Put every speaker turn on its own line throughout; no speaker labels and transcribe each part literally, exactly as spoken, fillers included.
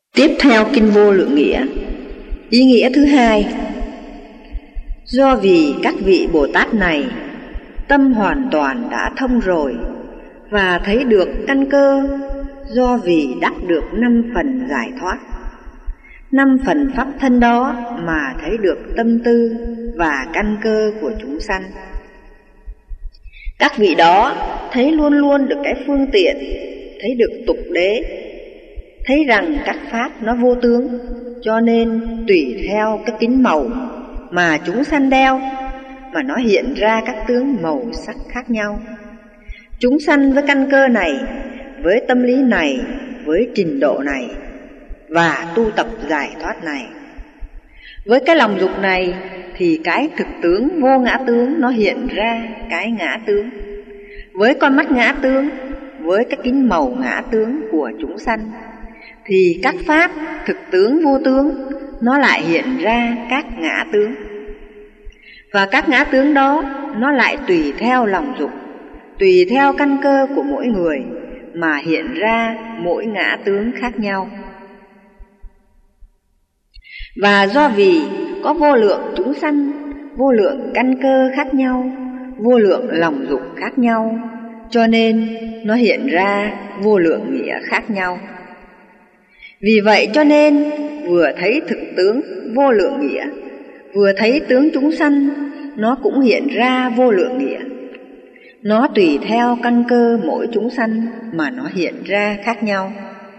Tiếp theo kinh Vô Lượng Nghĩa. Ý nghĩa thứ hai: do vì các vị Bồ Tát này tâm hoàn toàn đã thông rồi và thấy được căn cơ, do vì đắc được năm phần giải thoát, năm phần pháp thân đó mà thấy được tâm tư và căn cơ của chúng sanh. Các vị đó thấy luôn luôn được cái phương tiện, thấy được tục đế, thấy rằng các pháp nó vô tướng, cho nên tùy theo cái kính màu mà chúng sanh đeo mà nó hiện ra các tướng màu sắc khác nhau. Chúng sanh với căn cơ này, với tâm lý này, với trình độ này và tu tập giải thoát này, với cái lòng dục này thì cái thực tướng vô ngã tướng nó hiện ra cái ngã tướng. Với con mắt ngã tướng, với cái kính màu ngã tướng của chúng sanh thì các pháp thực tướng vô tướng nó lại hiện ra các ngã tướng. Và các ngã tướng đó nó lại tùy theo lòng dục, tùy theo căn cơ của mỗi người mà hiện ra mỗi ngã tướng khác nhau. Và do vì có vô lượng chúng sanh, vô lượng căn cơ khác nhau, vô lượng lòng dục khác nhau, cho nên nó hiện ra vô lượng nghĩa khác nhau. Vì vậy cho nên vừa thấy thực tướng vô lượng nghĩa, vừa thấy tướng chúng sanh, nó cũng hiện ra vô lượng nghĩa. Nó tùy theo căn cơ mỗi chúng sanh mà nó hiện ra khác nhau.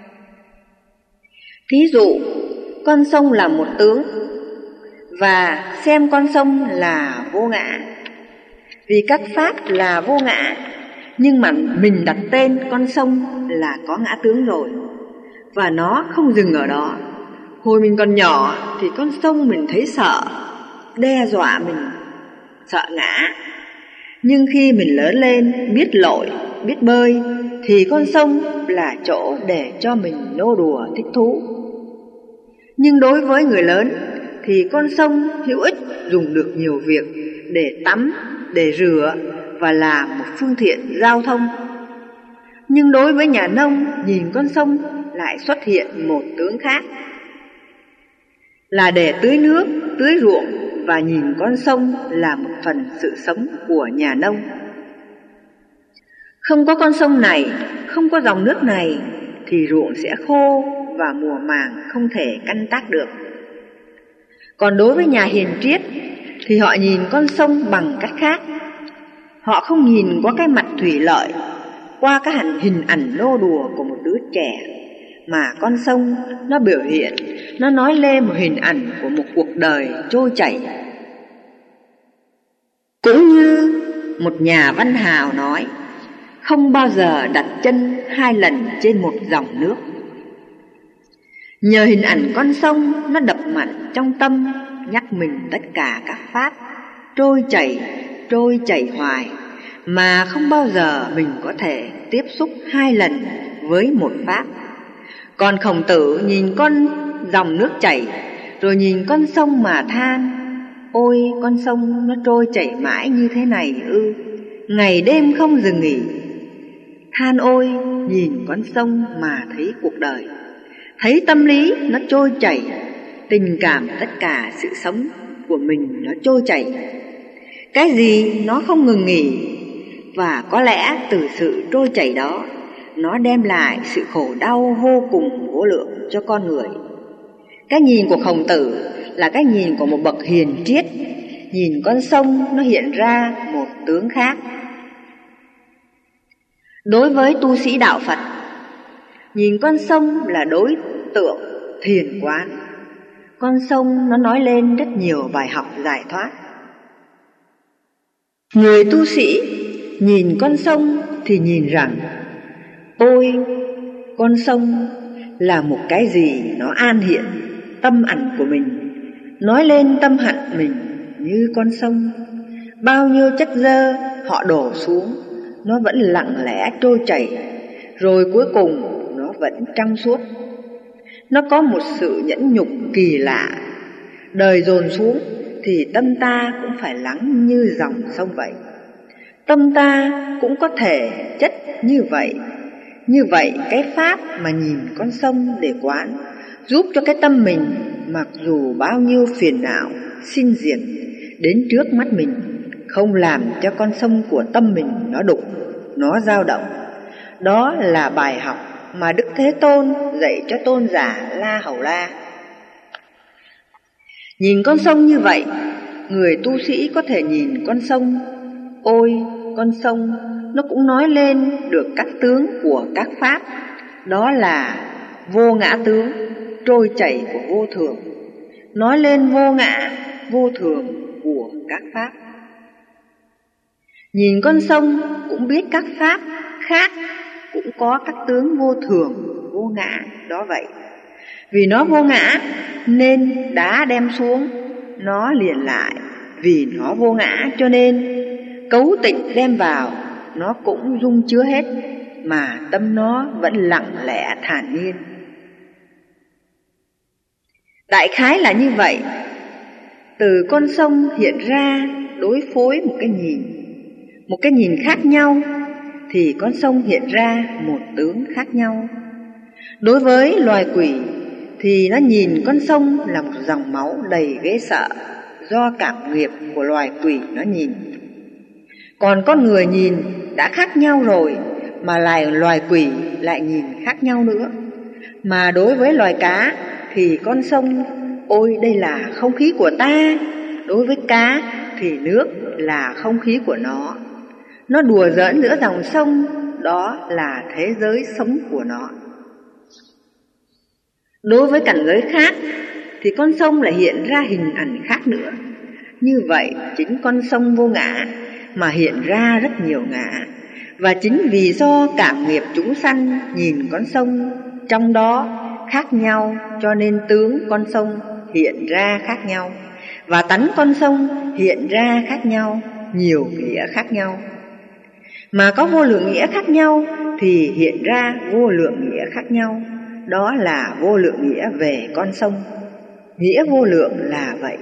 Thí dụ, con sông là một tướng, và xem con sông là vô ngã. Vì các pháp là vô ngã, nhưng mà mình đặt tên con sông là có ngã tướng rồi. Và nó không dừng ở đó. Hồi mình còn nhỏ thì con sông mình thấy sợ, đe dọa mình, sợ ngã. Nhưng khi mình lớn lên, biết lội, biết bơi, thì con sông là chỗ để cho mình nô đùa thích thú. Nhưng đối với người lớn thì con sông hữu ích, dùng được nhiều việc để tắm, để rửa và là một phương tiện giao thông. Nhưng đối với nhà nông, nhìn con sông lại xuất hiện một tướng khác, là để tưới nước, tưới ruộng, và nhìn con sông là một phần sự sống của nhà nông. Không có con sông này, không có dòng nước này thì ruộng sẽ khô và mùa màng không thể canh tác được. Còn đối với nhà hiền triết thì họ nhìn con sông bằng cách khác. Họ không nhìn qua cái mặt thủy lợi, qua cái hình, hình ảnh nô đùa của một đứa trẻ, mà con sông nó biểu hiện, nó nói lên một hình ảnh của một cuộc đời trôi chảy. Cũng như một nhà văn hào nói, không bao giờ đặt chân hai lần trên một dòng nước. Nhờ hình ảnh con sông nó đập mạnh trong tâm, nhắc mình tất cả các pháp trôi chảy, trôi chảy hoài, mà không bao giờ mình có thể tiếp xúc hai lần với một pháp. Còn Khổng Tử nhìn con dòng nước chảy, rồi nhìn con sông mà than, ôi con sông nó trôi chảy mãi như thế này ư, ngày đêm không dừng nghỉ. Than ôi, nhìn con sông mà thấy cuộc đời, thấy tâm lý nó trôi chảy, tình cảm tất cả sự sống của mình nó trôi chảy. Cái gì nó không ngừng nghỉ, và có lẽ từ sự trôi chảy đó nó đem lại sự khổ đau vô cùng vô lượng cho con người. Cái nhìn của Khổng Tử là cái nhìn của một bậc hiền triết, nhìn con sông nó hiện ra một tướng khác. Đối với tu sĩ đạo Phật, nhìn con sông là đối tượng thiền quán. Con sông nó nói lên rất nhiều bài học giải thoát. Người tu sĩ nhìn con sông thì nhìn rằng, ôi con sông là một cái gì nó an hiện tâm ảnh của mình, nói lên tâm hạnh mình như con sông. Bao nhiêu chất dơ họ đổ xuống, nó vẫn lặng lẽ trôi chảy, rồi cuối cùng nó vẫn trong suốt. Nó có một sự nhẫn nhục kỳ lạ. Đời dồn xuống thì tâm ta cũng phải lắng như dòng sông vậy. Tâm ta cũng có thể chất như vậy. Như vậy cái pháp mà nhìn con sông để quán, giúp cho cái tâm mình mặc dù bao nhiêu phiền não xin diệt đến trước mắt mình, không làm cho con sông của tâm mình nó đục, nó dao động. Đó là bài học mà Đức Thế Tôn dạy cho tôn giả La Hầu La. Nhìn con sông như vậy, người tu sĩ có thể nhìn con sông. Ôi, con sông nó cũng nói lên được các tướng của các pháp. Đó là vô ngã tướng, trôi chảy của vô thường, nói lên vô ngã, vô thường của các pháp. Nhìn con sông cũng biết các pháp khác cũng có các tướng vô thường, vô ngã, đó vậy. Vì nó vô ngã nên đá đem xuống, nó liền lại. Vì nó vô ngã cho nên cấu tịnh đem vào, nó cũng dung chứa hết, mà tâm nó vẫn lặng lẽ thản nhiên. Đại khái là như vậy. Từ con sông hiện ra đối phối một cái nhìn, một cái nhìn khác nhau, thì con sông hiện ra một tướng khác nhau. Đối với loài quỷ thì nó nhìn con sông là một dòng máu đầy ghê sợ, do cảm nghiệp của loài quỷ nó nhìn. Còn con người nhìn đã khác nhau rồi, mà lại loài quỷ lại nhìn khác nhau nữa. Mà đối với loài cá thì con sông, ôi đây là không khí của ta. Đối với cá thì nước là không khí của nó. Nó đùa giỡn giữa dòng sông, đó là thế giới sống của nó. Đối với cảnh giới khác thì con sông lại hiện ra hình ảnh khác nữa. Như vậy chính con sông vô ngã mà hiện ra rất nhiều ngã. Và chính vì do cảm nghiệp chúng sanh nhìn con sông trong đó khác nhau, cho nên tướng con sông hiện ra khác nhau, và tánh con sông hiện ra khác nhau, nhiều nghĩa khác nhau. Mà có vô lượng nghĩa khác nhau thì hiện ra vô lượng nghĩa khác nhau. Đó là vô lượng nghĩa về con sông. Nghĩa vô lượng là vậy.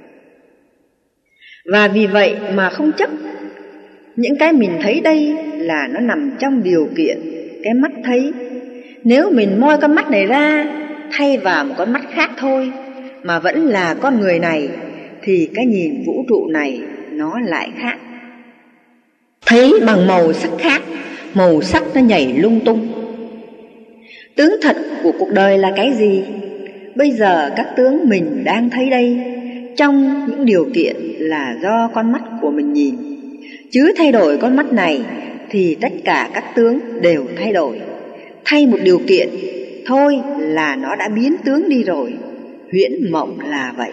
Và vì vậy mà không chấp những cái mình thấy đây là nó nằm trong điều kiện cái mắt thấy. Nếu mình moi con mắt này ra thay vào một con mắt khác thôi mà vẫn là con người này, thì cái nhìn vũ trụ này nó lại khác. Thấy bằng màu sắc khác, màu sắc nó nhảy lung tung. Tướng thật của cuộc đời là cái gì? Bây giờ các tướng mình đang thấy đây, trong những điều kiện là do con mắt của mình nhìn. Chứ thay đổi con mắt này thì tất cả các tướng đều thay đổi. Thay một điều kiện thôi là nó đã biến tướng đi rồi. Huyễn mộng là vậy.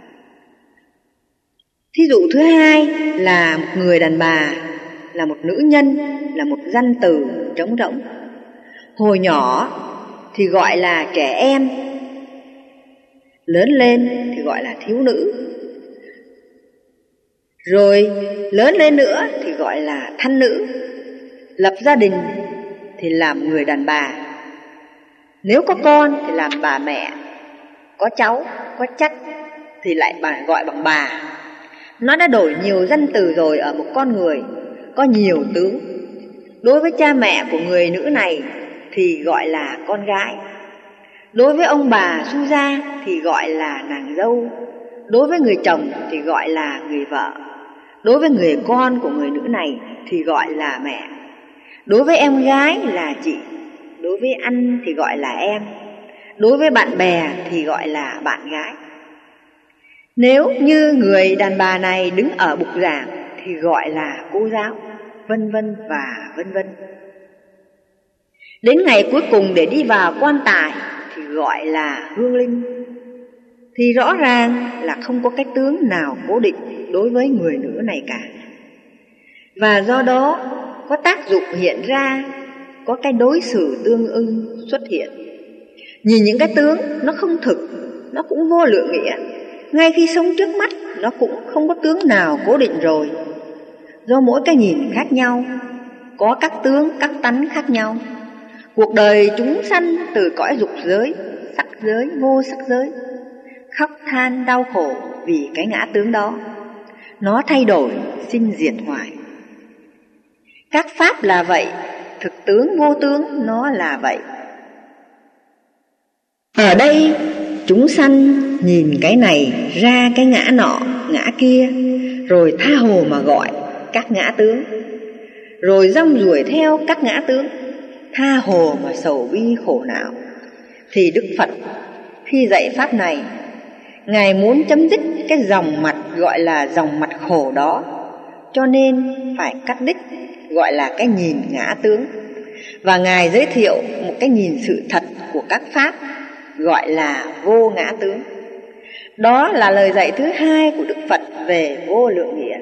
Thí dụ thứ hai là một người đàn bà, là một nữ nhân, là một danh từ trống rỗng. Hồi nhỏ thì gọi là trẻ em, lớn lên thì gọi là thiếu nữ, rồi lớn lên nữa thì gọi là thanh nữ. Lập gia đình thì làm người đàn bà, nếu có con thì làm bà mẹ, có cháu, có chắc thì lại bà gọi bằng bà. Nó đã đổi nhiều danh từ rồi ở một con người, có nhiều tướng. Đối với cha mẹ của người nữ này thì gọi là con gái. Đối với ông bà su gia thì gọi là nàng dâu. Đối với người chồng thì gọi là người vợ. Đối với người con của người nữ này thì gọi là mẹ. Đối với em gái là chị. Đối với anh thì gọi là em. Đối với bạn bè thì gọi là bạn gái. Nếu như người đàn bà này đứng ở bục giảng thì gọi là cô giáo, vân vân và vân vân. Đến ngày cuối cùng để đi vào quan tài thì gọi là hương linh. Thì rõ ràng là không có cái tướng nào cố định đối với người nữ này cả. Và do đó có tác dụng hiện ra, có cái đối xử tương ưng xuất hiện. Nhìn những cái tướng nó không thực, nó cũng vô lượng nghĩa. Ngay khi sống trước mắt nó cũng không có tướng nào cố định rồi. Do mỗi cái nhìn khác nhau, có các tướng, các tánh khác nhau. Cuộc đời chúng sanh từ cõi dục giới, sắc giới, vô sắc giới, khóc than đau khổ vì cái ngã tướng đó. Nó thay đổi, sinh diệt hoài. Các pháp là vậy, thực tướng vô tướng nó là vậy. Ở đây chúng sanh nhìn cái này ra cái ngã nọ ngã kia, rồi tha hồ mà gọi các ngã tướng, rồi rong ruổi theo các ngã tướng, tha hồ mà sầu bi khổ não. Thì Đức Phật khi dạy pháp này, Ngài muốn chấm dứt cái dòng mạch gọi là dòng mạch khổ đó, cho nên phải cắt đích gọi là cái nhìn ngã tướng. Và Ngài giới thiệu một cái nhìn sự thật của các pháp gọi là vô ngã tướng. Đó là lời dạy thứ hai của Đức Phật về vô lượng nghĩa.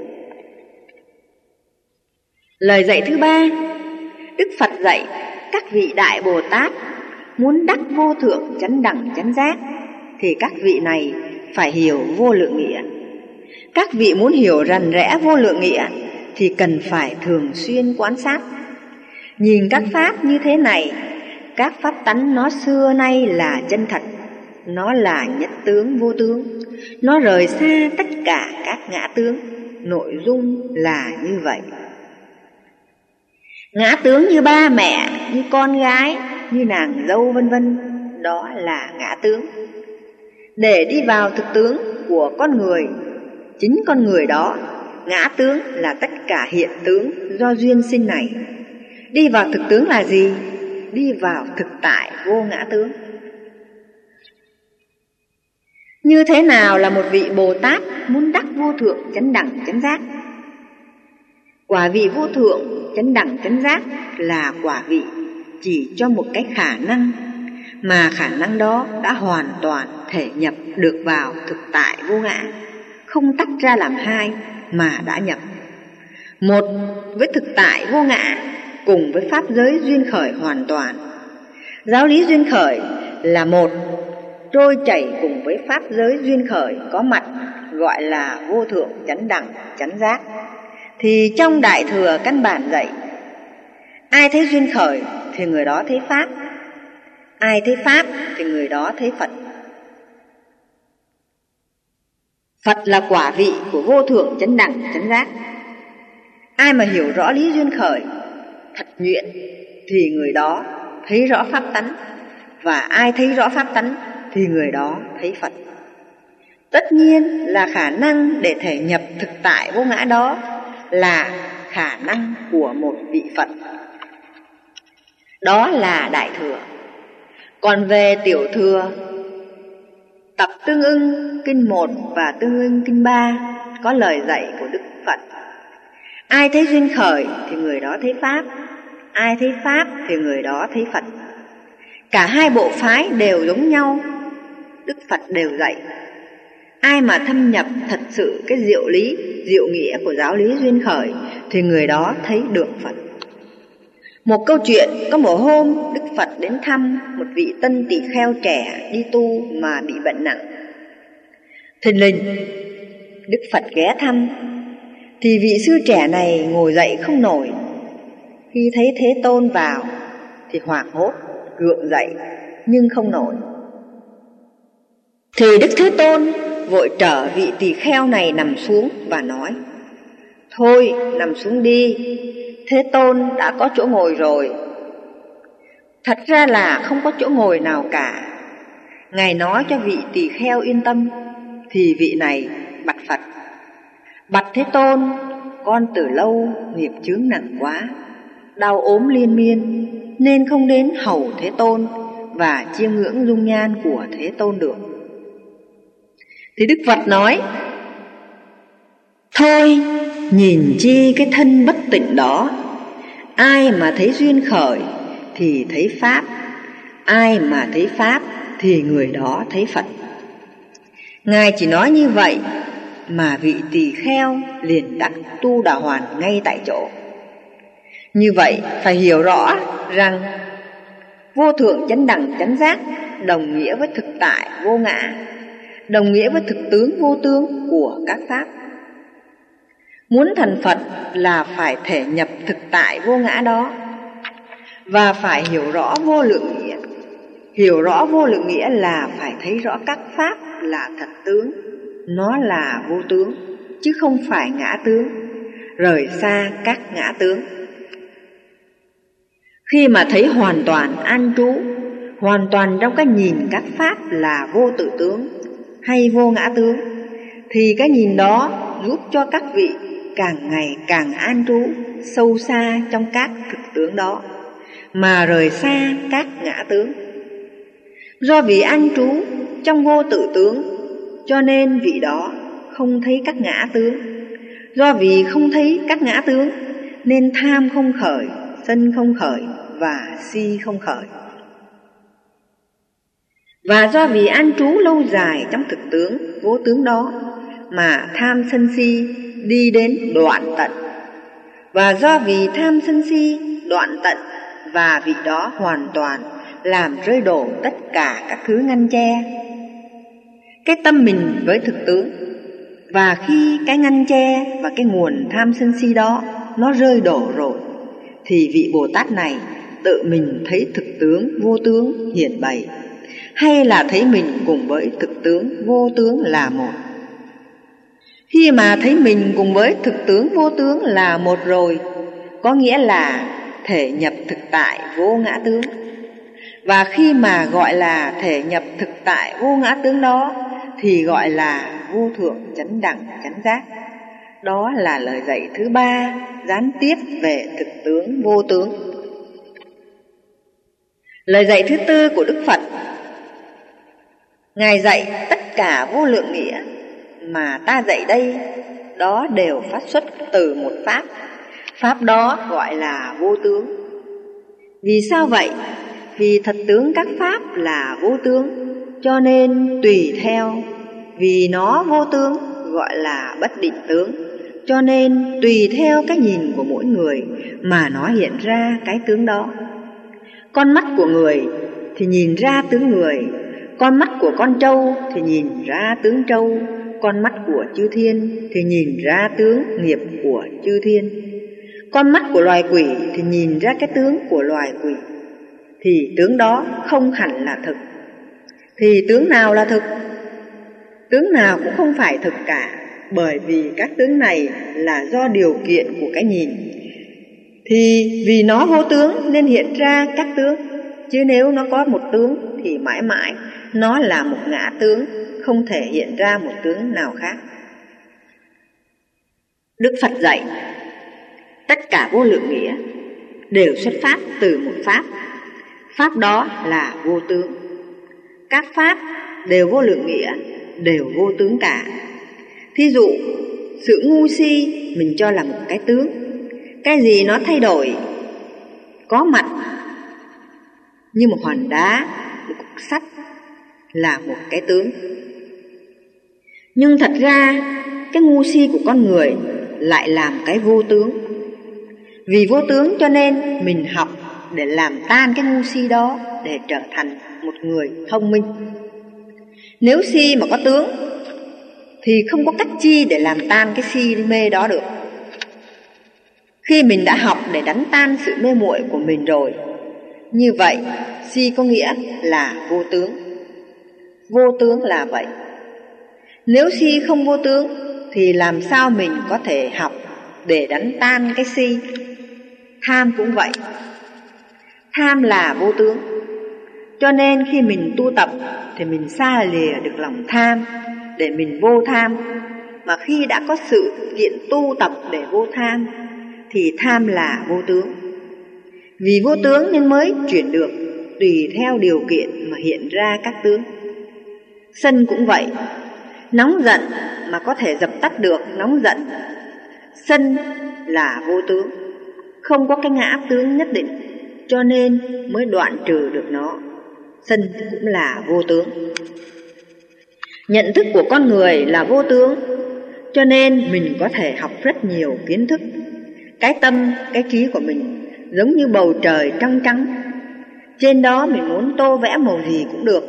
Lời dạy thứ ba, Đức Phật dạy các vị Đại Bồ Tát muốn đắc vô thượng chánh đẳng chánh giác thì các vị này phải hiểu vô lượng nghĩa. Các vị muốn hiểu rành rẽ vô lượng nghĩa thì cần phải thường xuyên quan sát. Nhìn các pháp như thế này, các pháp tánh nó xưa nay là chân thật, nó là nhất tướng vô tướng, nó rời xa tất cả các ngã tướng, nội dung là như vậy. Ngã tướng như ba mẹ, như con gái, như nàng dâu vân vân, đó là ngã tướng. Để đi vào thực tướng của con người, chính con người đó, ngã tướng là tất cả hiện tướng do duyên sinh này. Đi vào thực tướng là gì? Đi vào thực tại vô ngã tướng. Như thế nào là một vị Bồ Tát muốn đắc vô thượng chánh đẳng chánh giác? Quả vị vô thượng chánh đẳng chánh giác là quả vị chỉ cho một cái khả năng, mà khả năng đó đã hoàn toàn thể nhập được vào thực tại vô ngã, không tách ra làm hai mà đã nhập. Một với thực tại vô ngã cùng với pháp giới duyên khởi hoàn toàn. Giáo lý duyên khởi là một, trôi chảy cùng với pháp giới duyên khởi có mặt gọi là vô thượng chánh đẳng chánh giác. Thì trong Đại Thừa căn bản dạy, ai thấy duyên khởi thì người đó thấy pháp, ai thấy pháp thì người đó thấy Phật. Phật là quả vị của vô thượng chánh đẳng chánh giác. Ai mà hiểu rõ lý duyên khởi thật nhuyễn thì người đó thấy rõ pháp tánh, và ai thấy rõ pháp tánh thì người đó thấy Phật. Tất nhiên là khả năng để thể nhập thực tại vô ngã đó là khả năng của một vị Phật. Đó là Đại Thừa. Còn về Tiểu Thừa, tập Tương ưng kinh một và Tương ưng kinh ba có lời dạy của Đức Phật. Ai thấy duyên khởi thì người đó thấy pháp, ai thấy pháp thì người đó thấy Phật. Cả hai bộ phái đều giống nhau, Đức Phật đều dạy. Ai mà thâm nhập thật sự cái diệu lý, diệu nghĩa của giáo lý duyên khởi thì người đó thấy được Phật. Một câu chuyện, có một hôm Đức Phật đến thăm một vị tân tỳ kheo trẻ đi tu mà bị bệnh nặng. Thình lình Đức Phật ghé thăm, thì vị sư trẻ này ngồi dậy không nổi. Khi thấy Thế Tôn vào thì hoảng hốt gượng dậy nhưng không nổi. Thì Đức Thế Tôn vội trở vị tỳ kheo này nằm xuống và nói: Thôi nằm xuống đi, Thế Tôn đã có chỗ ngồi rồi. Thật ra là không có chỗ ngồi nào cả. Ngài nói cho vị tỳ kheo yên tâm, thì vị này bạch Phật: Bạch Thế Tôn, con từ lâu nghiệp chướng nặng quá, đau ốm liên miên, nên không đến hầu Thế Tôn và chiêm ngưỡng dung nhan của Thế Tôn được. Thì Đức Phật nói: Thôi nhìn chi cái thân bất tịnh đó, ai mà thấy duyên khởi thì thấy pháp, ai mà thấy pháp thì người đó thấy Phật. Ngài chỉ nói như vậy mà vị tỳ kheo liền đắc tu đà hoàn ngay tại chỗ. Như vậy phải hiểu rõ rằng vô thượng chánh đẳng chánh giác đồng nghĩa với thực tại vô ngã, đồng nghĩa với thực tướng vô tướng của các pháp. Muốn thành Phật là phải thể nhập thực tại vô ngã đó, và phải hiểu rõ vô lượng nghĩa. Hiểu rõ vô lượng nghĩa là phải thấy rõ các pháp là thật tướng, nó là vô tướng, chứ không phải ngã tướng, rời xa các ngã tướng. Khi mà thấy hoàn toàn an trú, hoàn toàn trong cái nhìn các pháp là vô tự tướng hay vô ngã tướng, thì cái nhìn đó giúp cho các vị càng ngày càng an trú sâu xa trong các thực tướng đó, mà rời xa các ngã tướng. Do vì an trú trong vô tự tướng, cho nên vị đó không thấy các ngã tướng. Do vì không thấy các ngã tướng, nên tham không khởi, sân không khởi và si không khởi. Và do vì an trú lâu dài trong thực tướng vô tướng đó, mà tham sân si đi đến đoạn tận. Và do vì tham sân si đoạn tận, và vị đó hoàn toàn làm rơi đổ tất cả các thứ ngăn che cái tâm mình với thực tướng. Và khi cái ngăn che và cái nguồn tham sân si đó nó rơi đổ rồi, thì vị Bồ Tát này tự mình thấy thực tướng vô tướng hiện bày, hay là thấy mình cùng với thực tướng vô tướng là một. Khi mà thấy mình cùng với thực tướng vô tướng là một rồi, có nghĩa là thể nhập thực tại vô ngã tướng. Và khi mà gọi là thể nhập thực tại vô ngã tướng đó, thì gọi là vô thượng chánh đẳng chánh giác. Đó là lời dạy thứ ba gián tiếp về thực tướng vô tướng. Lời dạy thứ tư của Đức Phật, Ngài dạy tất cả vô lượng nghĩa mà ta dạy đây, đó đều phát xuất từ một pháp. Pháp đó gọi là vô tướng. Vì sao vậy? Vì thật tướng các pháp là vô tướng, cho nên tùy theo. Vì nó vô tướng gọi là bất định tướng, cho nên tùy theo cái nhìn của mỗi người mà nó hiện ra cái tướng đó. Con mắt của người thì nhìn ra tướng người, con mắt của con trâu thì nhìn ra tướng trâu, con mắt của chư thiên thì nhìn ra tướng nghiệp của chư thiên, con mắt của loài quỷ thì nhìn ra cái tướng của loài quỷ. Thì tướng đó không hẳn là thực. Thì tướng nào là thực? Tướng nào cũng không phải thực cả, bởi vì các tướng này là do điều kiện của cái nhìn. Thì vì nó vô tướng nên hiện ra các tướng, chứ nếu nó có một tướng thì mãi mãi nó là một ngã tướng, không thể hiện ra một tướng nào khác. Đức Phật dạy tất cả vô lượng nghĩa đều xuất phát từ một pháp. Pháp đó là vô tướng. Các pháp đều vô lượng nghĩa, đều vô tướng cả. Thí dụ, sự ngu si mình cho là một cái tướng. Cái gì nó thay đổi, có mặt như một hòn đá, một cục sắt là một cái tướng. Nhưng thật ra cái ngu si của con người lại làm cái vô tướng. Vì vô tướng cho nên mình học để làm tan cái ngu si đó, để trở thành một người thông minh. Nếu si mà có tướng thì không có cách chi để làm tan cái si mê đó được. Khi mình đã học để đánh tan sự mê muội của mình rồi, như vậy si có nghĩa là vô tướng. Vô tướng là vậy. Nếu si không vô tướng thì làm sao mình có thể học để đánh tan cái si? Tham cũng vậy. Tham là vô tướng, cho nên khi mình tu tập thì mình xa lìa được lòng tham để mình vô tham. Mà khi đã có sự kiện tu tập để vô tham thì tham là vô tướng. Vì vô tướng nên mới chuyển được tùy theo điều kiện mà hiện ra các tướng. Sân cũng vậy. Nóng giận mà có thể dập tắt được nóng giận. Sân là vô tướng, không có cái ngã tướng nhất định, cho nên mới đoạn trừ được nó. Sân cũng là vô tướng. Nhận thức của con người là vô tướng, cho nên mình có thể học rất nhiều kiến thức. Cái tâm, cái trí của mình giống như bầu trời trong trắng, trên đó mình muốn tô vẽ màu gì cũng được,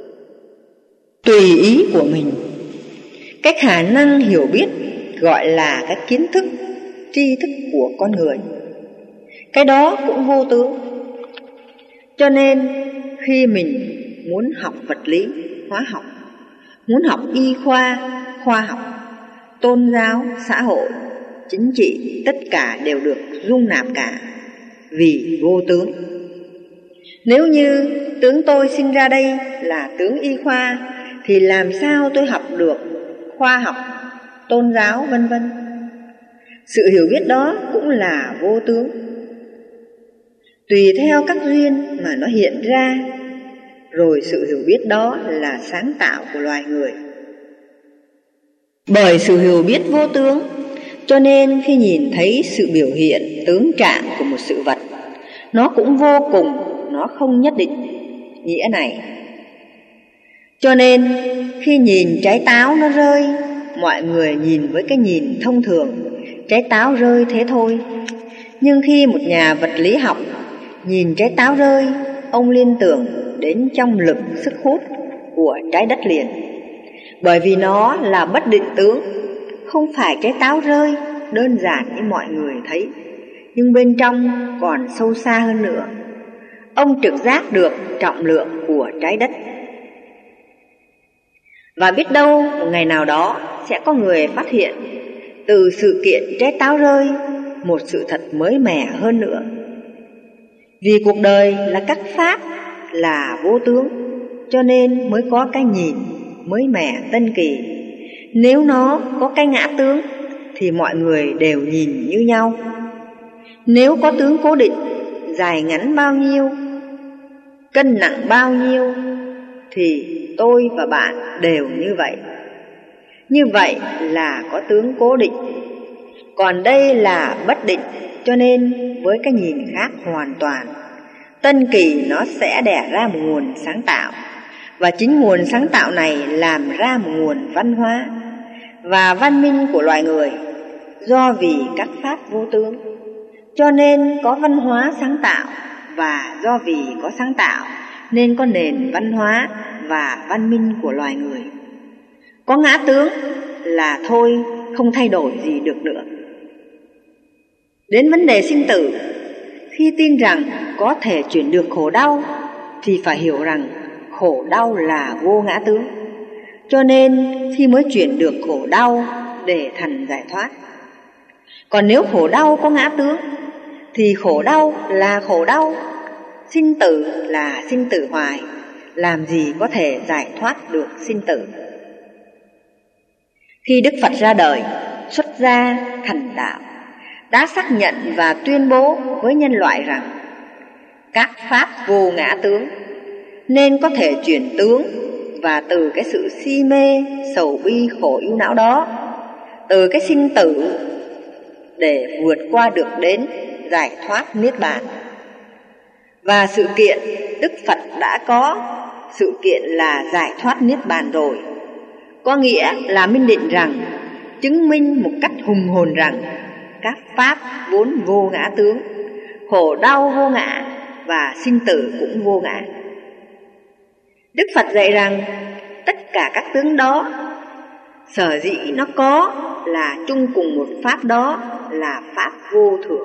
tùy ý của mình. Cái khả năng hiểu biết gọi là cái kiến thức, tri thức của con người. Cái đó cũng vô tướng. Cho nên khi mình muốn học vật lý, hóa học, muốn học y khoa, khoa học, tôn giáo, xã hội, chính trị, tất cả đều được dung nạp cả, vì vô tướng. Nếu như tướng tôi sinh ra đây là tướng y khoa, thì làm sao tôi học được khoa học, tôn giáo vân vân. Sự hiểu biết đó cũng là vô tướng, tùy theo các duyên mà nó hiện ra. Rồi sự hiểu biết đó là sáng tạo của loài người. Bởi sự hiểu biết vô tướng, cho nên khi nhìn thấy sự biểu hiện tướng trạng của một sự vật, nó cũng vô cùng, nó không nhất định. Nghĩa này, cho nên khi nhìn trái táo nó rơi, mọi người nhìn với cái nhìn thông thường, trái táo rơi thế thôi. Nhưng khi một nhà vật lý học nhìn trái táo rơi, ông liên tưởng đến trong lực sức hút của trái đất liền. Bởi vì nó là bất định tướng, không phải trái táo rơi đơn giản như mọi người thấy, nhưng bên trong còn sâu xa hơn nữa. Ông trực giác được trọng lượng của trái đất. Và biết đâu một ngày nào đó sẽ có người phát hiện từ sự kiện trái táo rơi một sự thật mới mẻ hơn nữa. Vì cuộc đời là các pháp, là vô tướng, cho nên mới có cái nhìn mới mẻ tân kỳ. Nếu nó có cái ngã tướng thì mọi người đều nhìn như nhau. Nếu có tướng cố định, dài ngắn bao nhiêu, cân nặng bao nhiêu, thì tôi và bạn đều như vậy. Như vậy là có tướng cố định. Còn đây là bất định, cho nên với cái nhìn khác hoàn toàn. Tân kỳ nó sẽ đẻ ra một nguồn sáng tạo, và chính nguồn sáng tạo này làm ra một nguồn văn hóa và văn minh của loài người. Do vì các pháp vô tướng, cho nên có văn hóa sáng tạo, và do vì có sáng tạo nên có nền văn hóa và văn minh của loài người. Có ngã tướng là thôi, không thay đổi gì được nữa. Đến vấn đề sinh tử, khi tin rằng có thể chuyển được khổ đau, thì phải hiểu rằng khổ đau là vô ngã tướng. Cho nên khi mới chuyển được khổ đau để thành giải thoát. Còn nếu khổ đau có ngã tướng, thì khổ đau là khổ đau, sinh tử là sinh tử hoài, làm gì có thể giải thoát được sinh tử. Khi Đức Phật ra đời, xuất gia thành đạo, đã xác nhận và tuyên bố với nhân loại rằng các pháp vô ngã tướng, nên có thể chuyển tướng, và từ cái sự si mê, sầu bi, khổ ưu não đó, từ cái sinh tử, để vượt qua được đến giải thoát niết bàn. Và sự kiện Đức Phật đã có, sự kiện là giải thoát niết bàn rồi, có nghĩa là minh định rằng, chứng minh một cách hùng hồn rằng các pháp vốn vô ngã tướng, khổ đau vô ngã, và sinh tử cũng vô ngã. Đức Phật dạy rằng tất cả các tướng đó, sở dĩ nó có là chung cùng một pháp, đó là pháp vô thượng.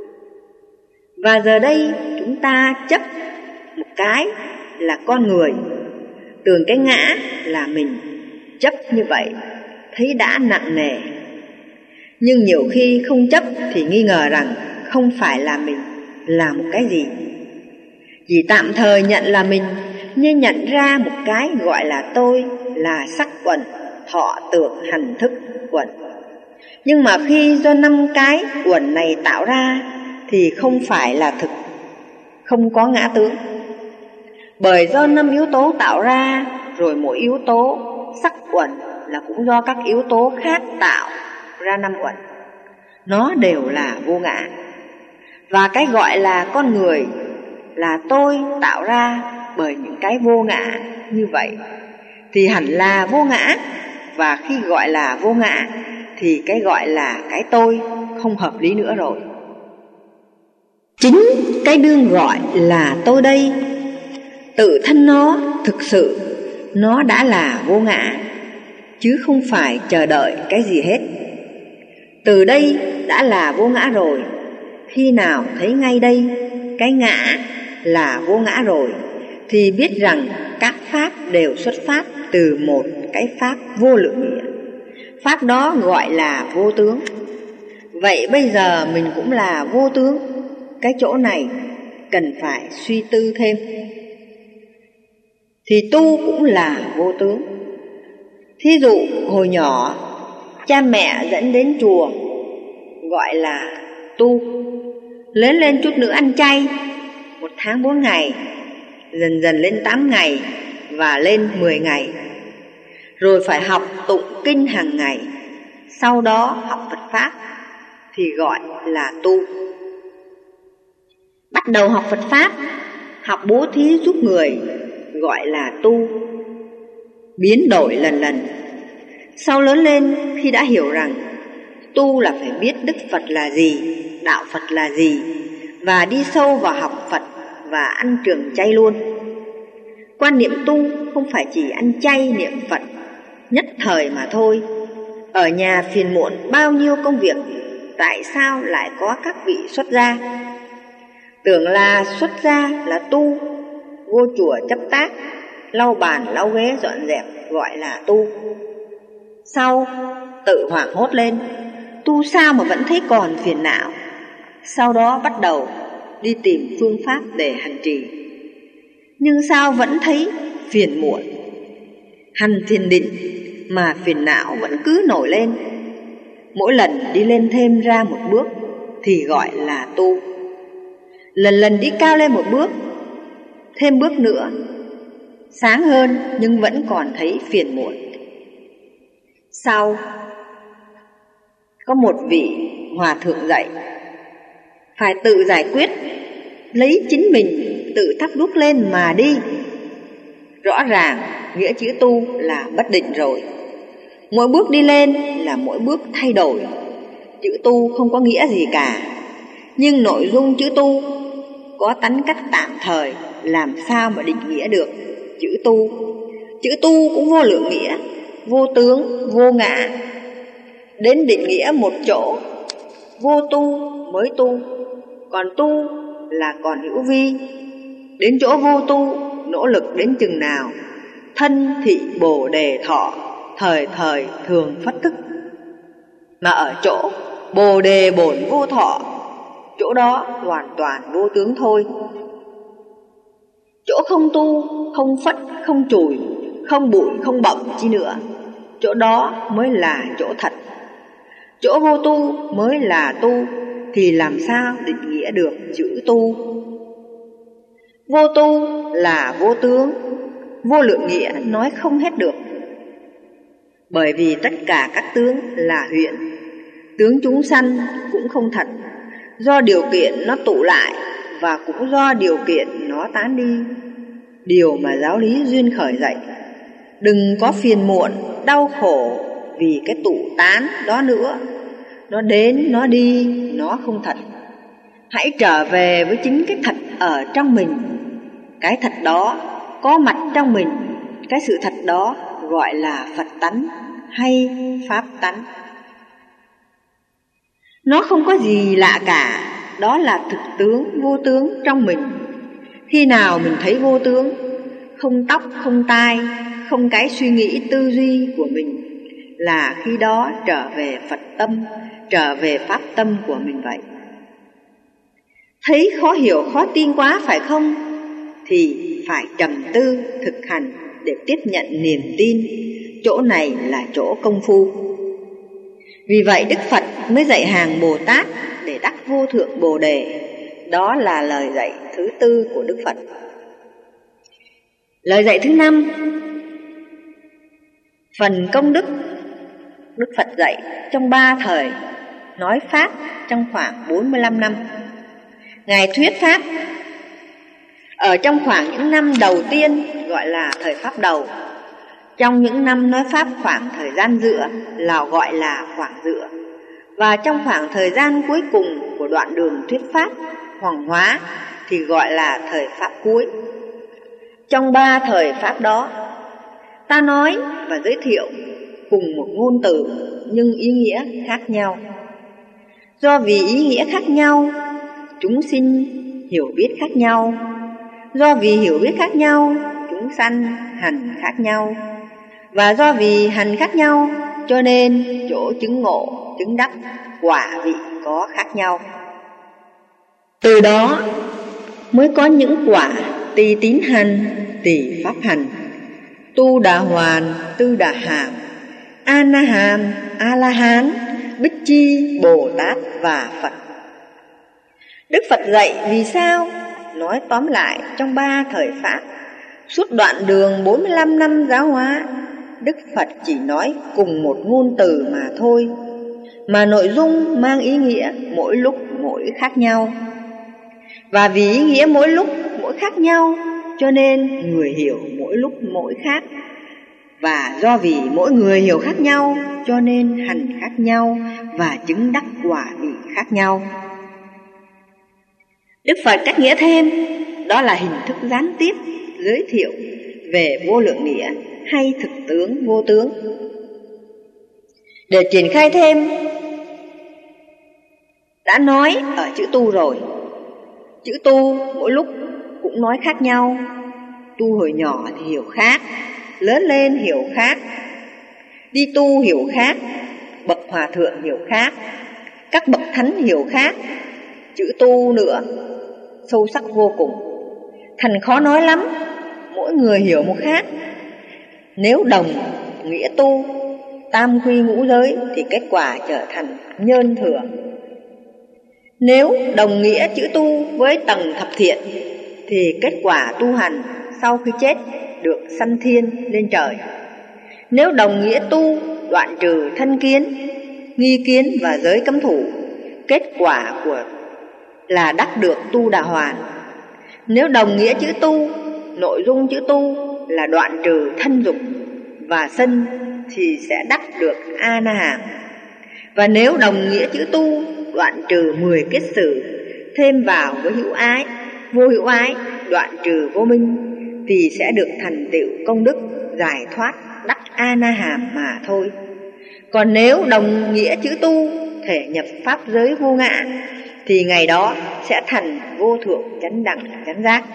Và giờ đây chúng ta chấp một cái là con người, tưởng cái ngã là mình, chấp như vậy thấy đã nặng nề. Nhưng nhiều khi không chấp thì nghi ngờ rằng không phải là mình, là một cái gì. Chỉ tạm thời nhận là mình, như nhận ra một cái gọi là tôi, là sắc quẩn, thọ tưởng hành thức quẩn. Nhưng mà khi do năm cái quẩn này tạo ra thì không phải là thực, không có ngã tướng. Bởi do năm yếu tố tạo ra, rồi mỗi yếu tố sắc quẩn là cũng do các yếu tố khác tạo ra năm quẩn, nó đều là vô ngã. Và cái gọi là con người là tôi tạo ra bởi những cái vô ngã như vậy thì hẳn là vô ngã. Và khi gọi là vô ngã thì cái gọi là cái tôi không hợp lý nữa rồi. Chính cái đương gọi là tôi đây, tự thân nó thực sự nó đã là vô ngã, chứ không phải chờ đợi cái gì hết. Từ đây đã là vô ngã rồi. Khi nào thấy ngay đây cái ngã là vô ngã rồi, thì biết rằng các pháp đều xuất phát từ một cái pháp vô lượng nghĩa. Pháp đó gọi là vô tướng. Vậy bây giờ mình cũng là vô tướng. Cái chỗ này cần phải suy tư thêm. Thì tu cũng là vô tướng. Thí dụ hồi nhỏ cha mẹ dẫn đến chùa gọi là tu. Lớn lên chút nữa ăn chay, một tháng bốn ngày, dần dần lên tám ngày và lên mười ngày. Rồi phải học tụng kinh hàng ngày, sau đó học Phật Pháp thì gọi là tu. Bắt đầu học Phật Pháp, học bố thí giúp người gọi là tu. Biến đổi lần lần. Sau lớn lên khi đã hiểu rằng tu là phải biết Đức Phật là gì, đạo Phật là gì, và đi sâu vào học Phật và ăn trường chay luôn. Quan niệm tu không phải chỉ ăn chay niệm Phật nhất thời mà thôi. Ở nhà phiền muộn bao nhiêu công việc, tại sao lại có các vị xuất gia? Tưởng là xuất gia là tu, vô chùa chấp tác, lau bàn lau ghế dọn dẹp gọi là tu. Sau tự hoảng hốt lên, tu sao mà vẫn thấy còn phiền não. Sau đó bắt đầu đi tìm phương pháp để hành trì, nhưng sao vẫn thấy phiền muộn. Hành thiền định mà phiền não vẫn cứ nổi lên. Mỗi lần đi lên thêm ra một bước thì gọi là tu. Lần lần đi cao lên một bước, thêm bước nữa, sáng hơn nhưng vẫn còn thấy phiền muộn. Sau có một vị hòa thượng dạy phải tự giải quyết, lấy chính mình tự thắp đuốc lên mà đi. Rõ ràng nghĩa chữ tu là bất định rồi. Mỗi bước đi lên là mỗi bước thay đổi. Chữ tu không có nghĩa gì cả, nhưng nội dung chữ tu có tánh cách tạm thời, làm sao mà định nghĩa được chữ tu. Chữ tu cũng vô lượng nghĩa, vô tướng, vô ngã. Đến định nghĩa một chỗ, vô tu mới tu, còn tu là còn hữu vi. Đến chỗ vô tu, nỗ lực đến chừng nào, thân thị bồ đề thọ, thời thời thường phất thức. Mà ở chỗ bồ đề bổn vô thọ, chỗ đó hoàn toàn vô tướng thôi. Chỗ không tu, không phất, không chùi, không bụi, không bậm chi nữa, chỗ đó mới là chỗ thật. Chỗ vô tu mới là tu, thì làm sao định nghĩa được chữ tu. Vô tu là vô tướng, vô lượng nghĩa nói không hết được. Bởi vì tất cả các tướng là huyễn, tướng chúng sanh cũng không thật, do điều kiện nó tụ lại và cũng do điều kiện nó tán đi. Điều mà giáo lý duyên khởi dạy, đừng có phiền muộn, đau khổ vì cái tụ tán đó nữa. Nó đến, nó đi, nó không thật. Hãy trở về với chính cái thật ở trong mình. Cái thật đó có mặt trong mình. Cái sự thật đó gọi là Phật tánh hay Pháp tánh. Nó không có gì lạ cả, đó là thực tướng vô tướng trong mình. Khi nào mình thấy vô tướng, không tóc, không tai, không cái suy nghĩ tư duy của mình, là khi đó trở về Phật tâm, trở về Pháp tâm của mình vậy. Thấy khó hiểu, khó tin quá phải không? Thì phải trầm tư, thực hành để tiếp nhận niềm tin. Chỗ này là chỗ công phu. Vì vậy Đức Phật mới dạy hàng Bồ Tát để đắc vô thượng Bồ Đề. Đó là lời dạy thứ tư của Đức Phật. Lời dạy thứ năm, phần công đức. Đức Phật dạy trong ba thời, nói Pháp trong khoảng bốn mươi lăm năm. Ngài thuyết Pháp ở trong khoảng những năm đầu tiên gọi là thời Pháp đầu. Trong những năm nói Pháp khoảng thời gian giữa là gọi là khoảng giữa. Và trong khoảng thời gian cuối cùng của đoạn đường thuyết Pháp hoàng hóa thì gọi là thời Pháp cuối. Trong ba thời Pháp đó, ta nói và giới thiệu cùng một ngôn từ nhưng ý nghĩa khác nhau. Do vì ý nghĩa khác nhau, chúng sinh hiểu biết khác nhau. Do vì hiểu biết khác nhau, chúng sanh hành khác nhau. Và do vì hành khác nhau, cho nên chỗ chứng ngộ, chứng đắc, quả vị có khác nhau. Từ đó mới có những quả tỳ tín hành, tỳ pháp hành, tu đà hoàn, tư đà hàm, a na hàm, a la hán, bích chi, Bồ Tát và Phật. Đức Phật dạy vì sao? Nói tóm lại trong ba thời Pháp, suốt đoạn đường bốn mươi lăm năm giáo hóa, Đức Phật chỉ nói cùng một ngôn từ mà thôi, mà nội dung mang ý nghĩa mỗi lúc mỗi khác nhau. Và vì ý nghĩa mỗi lúc mỗi khác nhau, cho nên người hiểu mỗi lúc mỗi khác. Và do vì mỗi người hiểu khác nhau, cho nên hành khác nhau và chứng đắc quả vị khác nhau. Đức Phật cách nghĩa thêm, đó là hình thức gián tiếp giới thiệu về vô lượng nghĩa hay thực tướng vô tướng. Để triển khai thêm, đã nói ở chữ tu rồi. Chữ tu mỗi lúc cũng nói khác nhau. Tu hồi nhỏ thì hiểu khác, lớn lên hiểu khác, đi tu hiểu khác, bậc hòa thượng hiểu khác, các bậc thánh hiểu khác. Chữ tu nữa sâu sắc vô cùng, thành khó nói lắm, mỗi người hiểu một khác. Nếu đồng nghĩa tu, tam quy ngũ giới thì kết quả trở thành nhân thừa. Nếu đồng nghĩa chữ tu với tầng thập thiện thì kết quả tu hành sau khi chết được sanh thiên lên trời. Nếu đồng nghĩa tu đoạn trừ thân kiến, nghi kiến và giới cấm thủ, kết quả của là đắc được tu đà hoàn. Nếu đồng nghĩa chữ tu, nội dung chữ tu là đoạn trừ thân dục và sân thì sẽ đắc được a na hàm. Và nếu đồng nghĩa chữ tu, đoạn trừ mười kết sử, thêm vào với hữu ái, vô hữu ái, đoạn trừ vô minh, thì sẽ được thành tựu công đức giải thoát đắc a na hàm mà thôi. Còn nếu đồng nghĩa chữ tu, thể nhập pháp giới vô ngã, thì ngày đó sẽ thành vô thượng chánh đẳng chánh giác.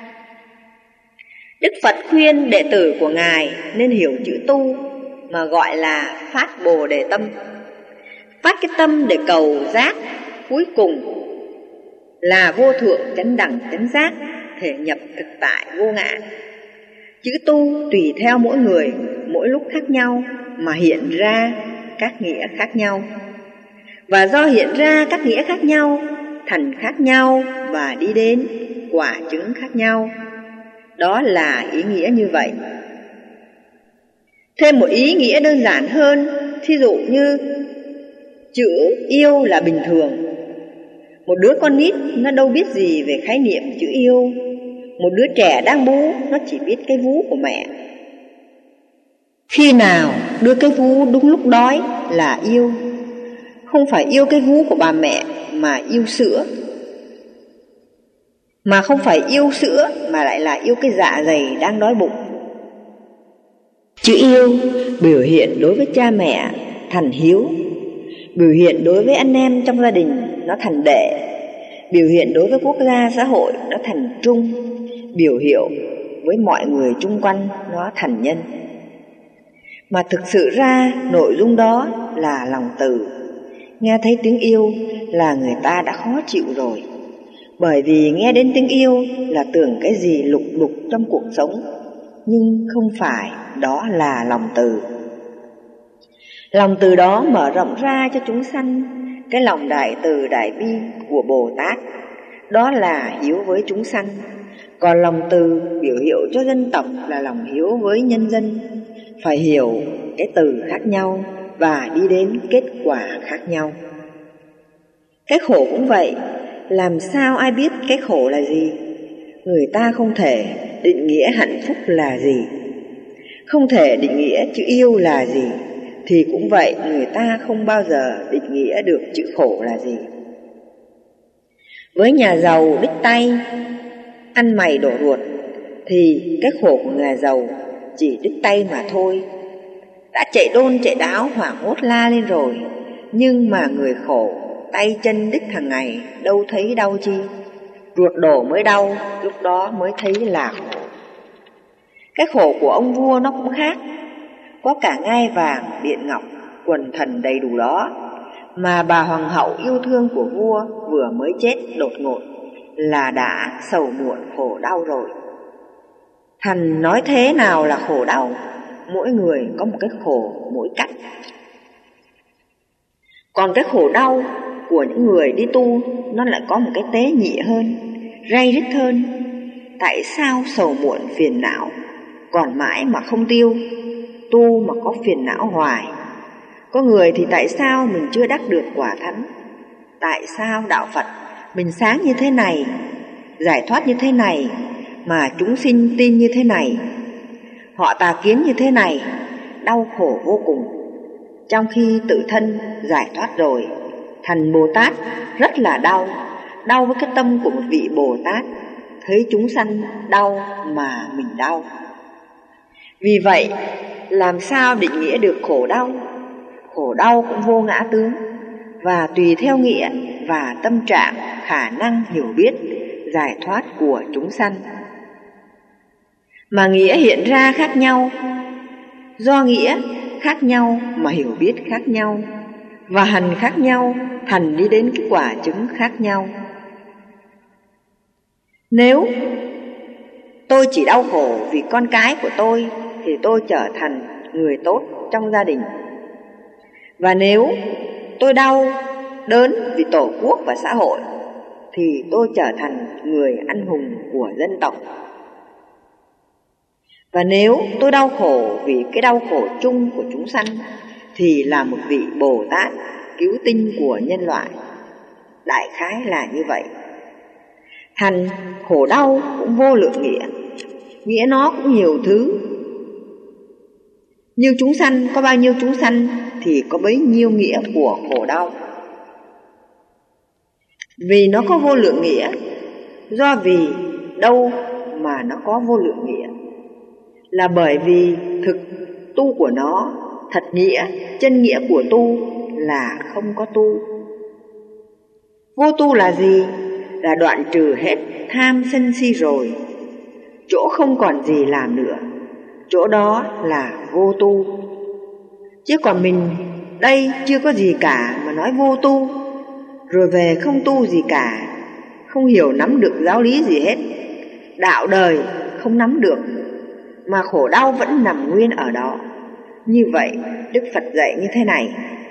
Đức Phật khuyên đệ tử của Ngài nên hiểu chữ tu mà gọi là phát Bồ Đề tâm. Phát cái tâm để cầu giác cuối cùng là vô thượng chánh đẳng chánh giác, thể nhập thực tại vô ngã. Chữ tu tùy theo mỗi người, mỗi lúc khác nhau mà hiện ra các nghĩa khác nhau. Và do hiện ra các nghĩa khác nhau, thành khác nhau và đi đến quả chứng khác nhau. Đó là ý nghĩa như vậy. Thêm một ý nghĩa đơn giản hơn, thí dụ như chữ yêu là bình thường. Một đứa con nít nó đâu biết gì về khái niệm chữ yêu. Một đứa trẻ đang bú, nó chỉ biết cái vú của mẹ. Khi nào đưa cái vú đúng lúc đói là yêu. Không phải yêu cái vú của bà mẹ mà yêu sữa. Mà không phải yêu sữa mà lại là yêu cái dạ dày đang đói bụng. Chữ yêu biểu hiện đối với cha mẹ thành hiếu, biểu hiện đối với anh em trong gia đình nó thành đệ, biểu hiện đối với quốc gia xã hội nó thành trung, biểu hiệu với mọi người chung quanh nó thành nhân. Mà thực sự ra nội dung đó là lòng từ. Nghe thấy tiếng yêu là người ta đã khó chịu rồi. Bởi vì nghe đến tiếng yêu là tưởng cái gì lục đục trong cuộc sống, nhưng không phải, đó là lòng từ. Lòng từ đó mở rộng ra cho chúng sanh cái lòng đại từ đại bi của Bồ Tát, đó là hiếu với chúng sanh. Còn lòng từ biểu hiệu cho dân tộc là lòng hiếu với nhân dân. Phải hiểu cái từ khác nhau và đi đến kết quả khác nhau. Cái khổ cũng vậy, làm sao ai biết cái khổ là gì? Người ta không thể định nghĩa hạnh phúc là gì, không thể định nghĩa chữ yêu là gì, thì cũng vậy, người ta không bao giờ định nghĩa được chữ khổ là gì. Với nhà giàu đích tay, ăn mày đổ ruột, thì cái khổ của nhà giàu chỉ đích tay mà thôi. Đã chạy đôn chạy đáo hoảng hốt la lên rồi, nhưng mà người khổ tay chân đích hàng ngày đâu thấy đau chi. Ruột đổ mới đau, lúc đó mới thấy là khổ. Cái khổ của ông vua nó cũng khác. Có cả ngai vàng, điện ngọc, quần thần đầy đủ đó, mà bà hoàng hậu yêu thương của vua vừa mới chết đột ngột, là đã sầu muộn khổ đau rồi. Thần nói thế nào là khổ đau? Mỗi người có một cái khổ mỗi cách. Còn cái khổ đau của những người đi tu nó lại có một cái tế nhị hơn, ray rít hơn. Tại sao sầu muộn phiền não còn mãi mà không tiêu, tu mà có phiền não hoài? Có người thì tại sao mình chưa đắc được quả thánh? Tại sao đạo Phật mình sáng như thế này, giải thoát như thế này, mà chúng sinh tin như thế này, họ tà kiến như thế này, đau khổ vô cùng, trong khi tự thân giải thoát rồi? Thành Bồ Tát rất là đau, đau với cái tâm của một vị Bồ Tát, thấy chúng sanh đau mà mình đau. Vì vậy, làm sao định nghĩa được khổ đau? Khổ đau cũng vô ngã tướng, và tùy theo nghĩa và tâm trạng, khả năng hiểu biết, giải thoát của chúng sanh mà nghĩa hiện ra khác nhau. Do nghĩa khác nhau mà hiểu biết khác nhau, và hành khác nhau, thành đi đến cái quả chứng khác nhau. Nếu tôi chỉ đau khổ vì con cái của tôi thì tôi trở thành người tốt trong gia đình. Và nếu tôi đau đớn vì tổ quốc và xã hội thì tôi trở thành người anh hùng của dân tộc. Và nếu tôi đau khổ vì cái đau khổ chung của chúng sanh thì là một vị Bồ Tát cứu tinh của nhân loại. Đại khái là như vậy. Thành khổ đau cũng vô lượng nghĩa, nghĩa nó cũng nhiều thứ. Như chúng sanh, có bao nhiêu chúng sanh thì có bấy nhiêu nghĩa của khổ đau. Vì nó có vô lượng nghĩa. Do vì đâu mà nó có vô lượng nghĩa? Là bởi vì thực tu của nó, thật nghĩa, chân nghĩa của tu là không có tu. Vô tu là gì? Là đoạn trừ hết tham sân si rồi, chỗ không còn gì làm nữa, chỗ đó là vô tu. Chứ còn mình đây chưa có gì cả mà nói vô tu, rồi về không tu gì cả, không hiểu nắm được giáo lý gì hết, đạo đời không nắm được, mà khổ đau vẫn nằm nguyên ở đó. Như vậy Đức Phật dạy như thế này: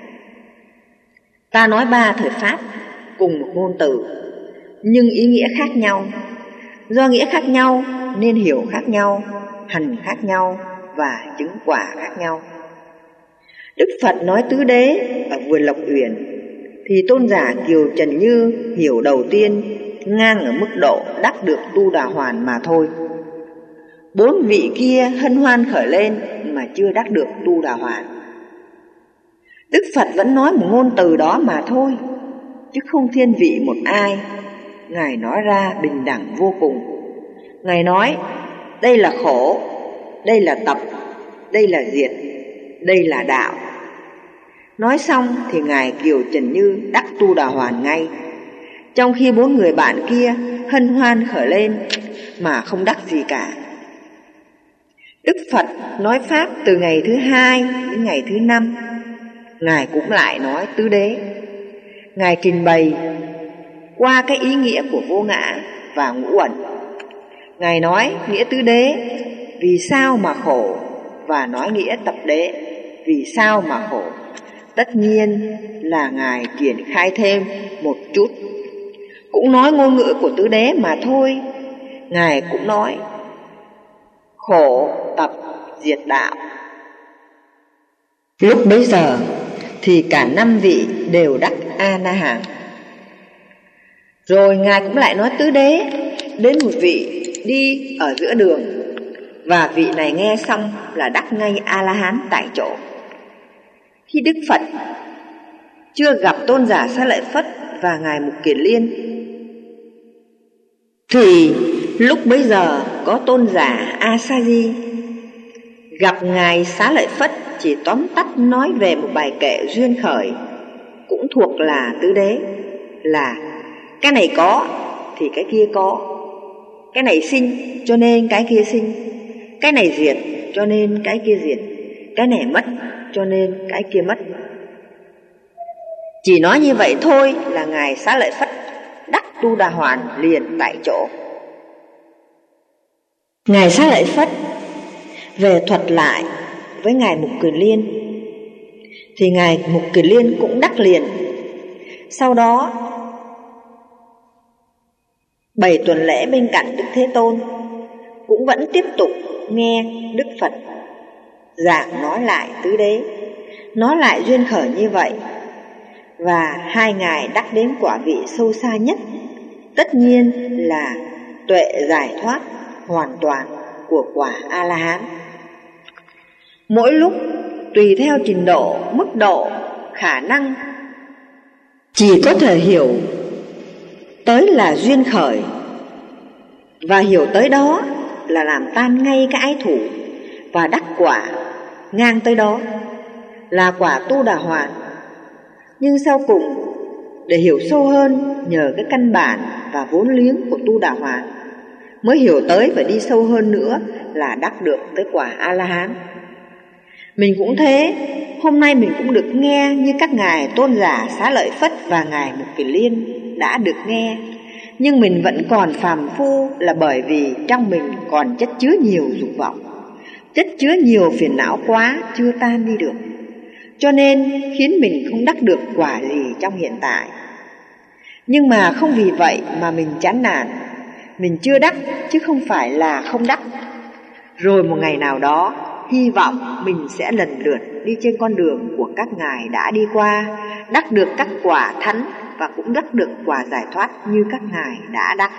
ta nói ba thời pháp cùng một ngôn từ, nhưng ý nghĩa khác nhau. Do nghĩa khác nhau nên hiểu khác nhau, hành khác nhau và chứng quả khác nhau. Đức Phật nói tứ đế ở vườn Lộc Uyển thì tôn giả Kiều Trần Như hiểu đầu tiên ngang ở mức độ đắc được Tu Đà Hoàn mà thôi. Bốn vị kia hân hoan khởi lên mà chưa đắc được Tu Đà Hoàn. Đức Phật vẫn nói một ngôn từ đó mà thôi, chứ không thiên vị một ai. Ngài nói ra bình đẳng vô cùng. Ngài nói đây là khổ, đây là tập, đây là diệt, đây là đạo. Nói xong thì Ngài Kiều Trần Như đắc Tu Đà Hoàn ngay, trong khi bốn người bạn kia hân hoan khởi lên mà không đắc gì cả. Đức Phật nói Pháp từ ngày thứ hai đến ngày thứ năm. Ngài cũng lại nói tứ đế. Ngài trình bày qua cái ý nghĩa của vô ngã và ngũ uẩn. Ngài nói nghĩa tứ đế vì sao mà khổ, và nói nghĩa tập đế vì sao mà khổ. Tất nhiên là Ngài triển khai thêm một chút, cũng nói ngôn ngữ của tứ đế mà thôi. Ngài cũng nói khổ, tập, diệt đạo. Lúc bấy giờ thì cả năm vị đều đắc A-na-hàm. Rồi Ngài cũng lại nói tứ đế đến một vị đi ở giữa đường, và vị này nghe xong là đắc ngay A-la-hán tại chỗ. Khi Đức Phật chưa gặp tôn giả Xá Lợi Phất và Ngài Mục Kiền Liên thì lúc bấy giờ có tôn giả A-sa-di gặp Ngài Xá Lợi Phất, chỉ tóm tắt nói về một bài kệ duyên khởi, cũng thuộc là tứ đế, là cái này có thì cái kia có, cái này sinh cho nên cái kia sinh, cái này diệt cho nên cái kia diệt, cái này mất cho nên cái kia mất. Chỉ nói như vậy thôi là Ngài Xá Lợi Phất đắc Tu Đà Hoàn liền tại chỗ. Ngài Xá Lợi Phất về thuật lại với Ngài Mục Kiền Liên, thì Ngài Mục Kiền Liên cũng đắc liền. Sau đó bảy tuần lễ bên cạnh Đức Thế Tôn cũng vẫn tiếp tục nghe Đức Phật giảng nói lại tứ đế, nói lại duyên khởi như vậy. Và hai ngài đắc đến quả vị sâu xa nhất, tất nhiên là tuệ giải thoát hoàn toàn của quả A-la-hán. Mỗi lúc tùy theo trình độ, mức độ, khả năng, chỉ có thể hiểu tới là duyên khởi, và hiểu tới đó là làm tan ngay cái ái thủ, và đắc quả ngang tới đó là quả Tu Đà Hoàn. Nhưng sau cùng, để hiểu sâu hơn, nhờ cái căn bản và vốn liếng của Tu Đà Hoàn, mới hiểu tới và đi sâu hơn nữa là đắc được tới quả A-la-hán. Mình cũng thế, hôm nay mình cũng được nghe như các ngài Tôn giả Xá Lợi Phất và ngài Mục Kiền Liên đã được nghe. Nhưng mình vẫn còn phàm phu là bởi vì trong mình còn chất chứa nhiều dục vọng, chất chứa nhiều phiền não quá, chưa tan đi được, cho nên khiến mình không đắc được quả gì trong hiện tại. Nhưng mà không vì vậy mà mình chán nản. Mình chưa đắc chứ không phải là không đắc. Rồi một ngày nào đó, hy vọng mình sẽ lần lượt đi trên con đường của các ngài đã đi qua, đắc được các quả thánh và cũng đắc được quả giải thoát như các ngài đã đắc.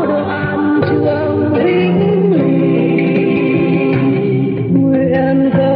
And